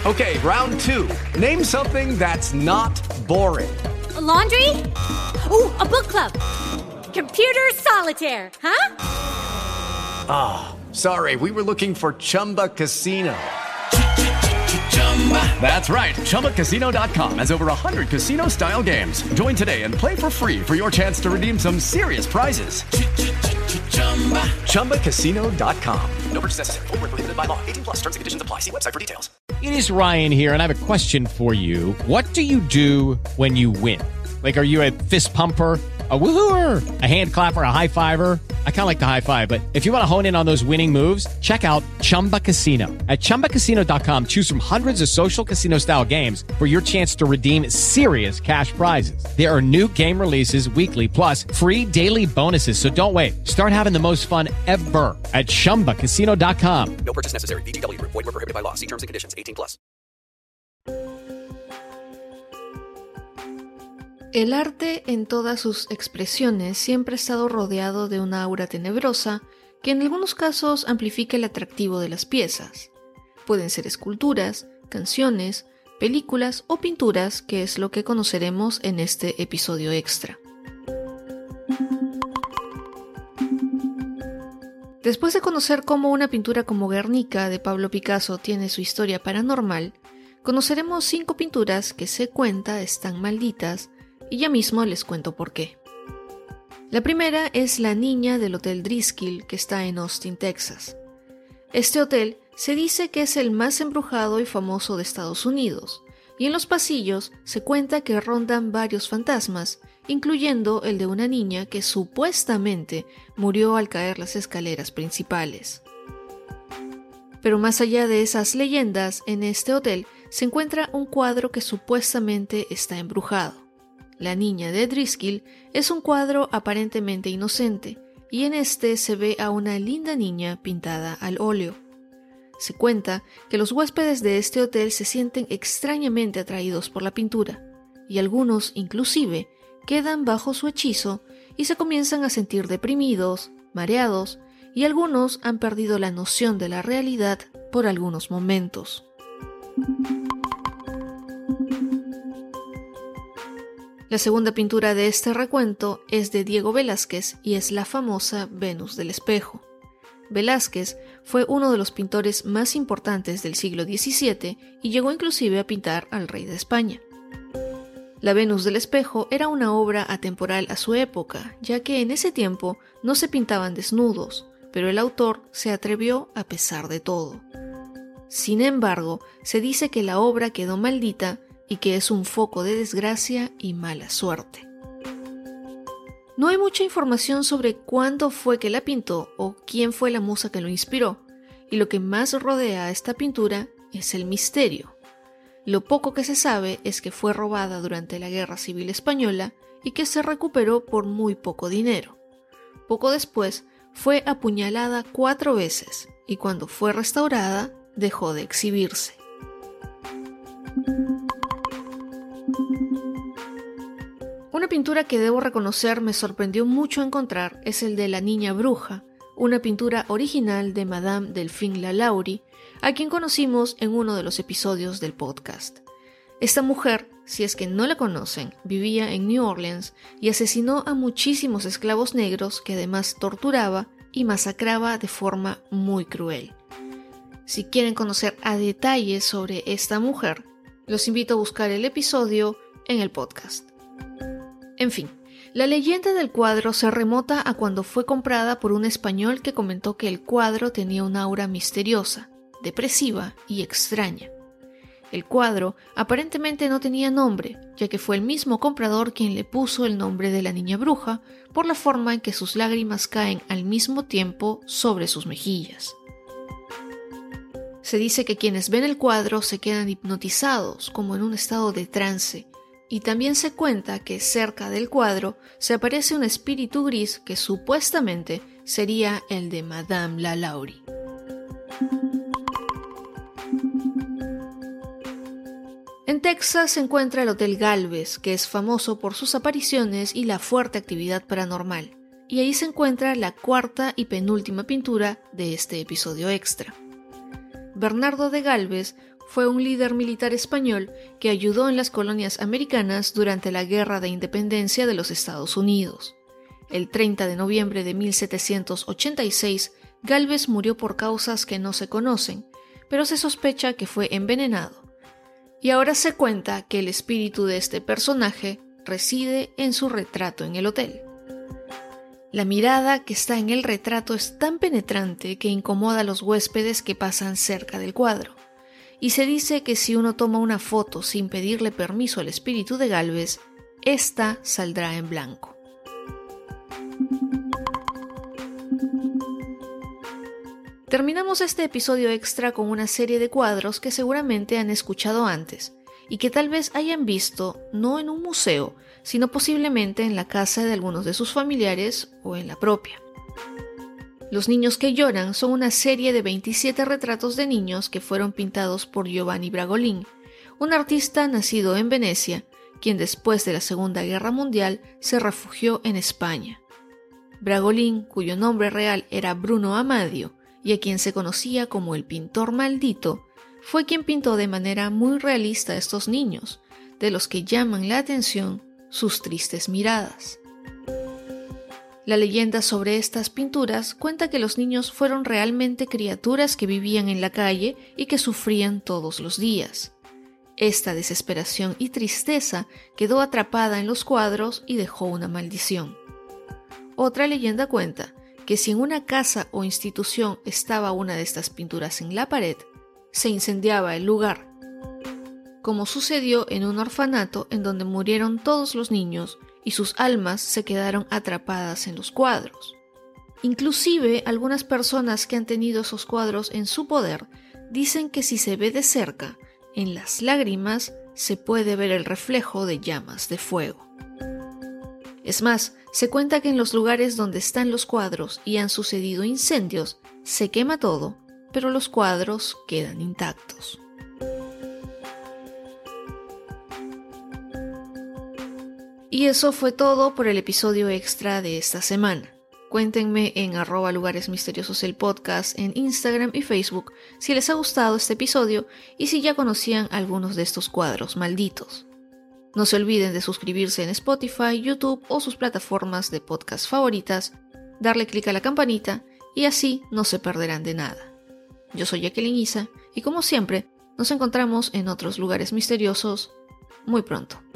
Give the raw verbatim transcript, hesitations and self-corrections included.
Okay, round two. Name something that's not boring. A laundry? Ooh, a book club. Computer solitaire, huh? Ah, oh, sorry, we were looking for Chumba Casino. That's right, Chumba Casino dot com has over one hundred casino-style games. Join today and play for free for your chance to redeem some serious prizes. Chumba Casino dot com. No purchase necessary. Void where prohibited by law. eighteen plus terms and conditions apply. See website for details. It is Ryan here, and I have a question for you. What do you do when you win? Like, are you a fist pumper, a woohooer, a hand clapper, a high fiver? I kind of like the high five, but if you want to hone in on those winning moves, check out Chumba Casino. At Chumba Casino dot com, choose from hundreds of social casino-style games for your chance to redeem serious cash prizes. There are new game releases weekly, plus free daily bonuses, so don't wait. Start having the most fun ever at Chumba Casino dot com. No purchase necessary. V G W. Void where prohibited by law. See terms and conditions. eighteen plus. El arte en todas sus expresiones siempre ha estado rodeado de una aura tenebrosa que en algunos casos amplifica el atractivo de las piezas. Pueden ser esculturas, canciones, películas o pinturas, que es lo que conoceremos en este episodio extra. Después de conocer cómo una pintura como Guernica de Pablo Picasso tiene su historia paranormal, conoceremos cinco pinturas que se cuenta están malditas, y ya mismo les cuento por qué. La primera es La Niña del Hotel Driskill, que está en Austin, Texas. Este hotel se dice que es el más embrujado y famoso de Estados Unidos, y en los pasillos se cuenta que rondan varios fantasmas, incluyendo el de una niña que supuestamente murió al caer las escaleras principales. Pero más allá de esas leyendas, en este hotel se encuentra un cuadro que supuestamente está embrujado. La Niña de Driskill es un cuadro aparentemente inocente, y en este se ve a una linda niña pintada al óleo. Se cuenta que los huéspedes de este hotel se sienten extrañamente atraídos por la pintura, y algunos inclusive quedan bajo su hechizo y se comienzan a sentir deprimidos, mareados, y algunos han perdido la noción de la realidad por algunos momentos. La segunda pintura de este recuento es de Diego Velázquez y es la famosa Venus del Espejo. Velázquez fue uno de los pintores más importantes del siglo diecisiete y llegó inclusive a pintar al rey de España. La Venus del Espejo era una obra atemporal a su época, ya que en ese tiempo no se pintaban desnudos, pero el autor se atrevió a pesar de todo. Sin embargo, se dice que la obra quedó maldita y que es un foco de desgracia y mala suerte. No hay mucha información sobre cuándo fue que la pintó o quién fue la musa que lo inspiró, y lo que más rodea a esta pintura es el misterio. Lo poco que se sabe es que fue robada durante la Guerra Civil Española y que se recuperó por muy poco dinero. Poco después fue apuñalada cuatro veces y cuando fue restaurada dejó de exhibirse. Una pintura que debo reconocer me sorprendió mucho encontrar es el de La Niña Bruja, una pintura original de Madame Delphine Lalaurie, a quien conocimos en uno de los episodios del podcast. Esta mujer, si es que no la conocen, vivía en New Orleans y asesinó a muchísimos esclavos negros que además torturaba y masacraba de forma muy cruel. Si quieren conocer a detalle sobre esta mujer, los invito a buscar el episodio en el podcast. En fin, la leyenda del cuadro se remota a cuando fue comprada por un español que comentó que el cuadro tenía una aura misteriosa, depresiva y extraña. El cuadro aparentemente no tenía nombre, ya que fue el mismo comprador quien le puso el nombre de la Niña Bruja por la forma en que sus lágrimas caen al mismo tiempo sobre sus mejillas. Se dice que quienes ven el cuadro se quedan hipnotizados, como en un estado de trance, y también se cuenta que cerca del cuadro se aparece un espíritu gris que supuestamente sería el de Madame Lalaurie. En Texas se encuentra el Hotel Galvez, que es famoso por sus apariciones y la fuerte actividad paranormal, y ahí se encuentra la cuarta y penúltima pintura de este episodio extra. Bernardo de Galvez fue un líder militar español que ayudó en las colonias americanas durante la Guerra de Independencia de los Estados Unidos. El treinta de noviembre de mil setecientos ochenta y seis, Gálvez murió por causas que no se conocen, pero se sospecha que fue envenenado. Y ahora se cuenta que el espíritu de este personaje reside en su retrato en el hotel. La mirada que está en el retrato es tan penetrante que incomoda a los huéspedes que pasan cerca del cuadro. Y se dice que si uno toma una foto sin pedirle permiso al espíritu de Gálvez, ésta saldrá en blanco. Terminamos este episodio extra con una serie de cuadros que seguramente han escuchado antes y que tal vez hayan visto no en un museo, sino posiblemente en la casa de algunos de sus familiares o en la propia. Los niños que lloran son una serie de veintisiete retratos de niños que fueron pintados por Giovanni Bragolin, un artista nacido en Venecia, quien después de la Segunda Guerra Mundial se refugió en España. Bragolin, cuyo nombre real era Bruno Amadio, y a quien se conocía como el pintor maldito, fue quien pintó de manera muy realista a estos niños, de los que llaman la atención sus tristes miradas. La leyenda sobre estas pinturas cuenta que los niños fueron realmente criaturas que vivían en la calle y que sufrían todos los días. Esta desesperación y tristeza quedó atrapada en los cuadros y dejó una maldición. Otra leyenda cuenta que si en una casa o institución estaba una de estas pinturas en la pared, se incendiaba el lugar, como sucedió en un orfanato en donde murieron todos los niños y sus almas se quedaron atrapadas en los cuadros. Inclusive, algunas personas que han tenido esos cuadros en su poder dicen que si se ve de cerca, en las lágrimas se puede ver el reflejo de llamas de fuego. Es más, se cuenta que en los lugares donde están los cuadros y han sucedido incendios, se quema todo, pero los cuadros quedan intactos. Y eso fue todo por el episodio extra de esta semana. Cuéntenme en arroba lugares misteriosos el podcast en Instagram y Facebook si les ha gustado este episodio y si ya conocían algunos de estos cuadros malditos. No se olviden de suscribirse en Spotify, YouTube o sus plataformas de podcast favoritas, darle clic a la campanita y así no se perderán de nada. Yo soy Jacqueline Isa y como siempre nos encontramos en otros lugares misteriosos muy pronto.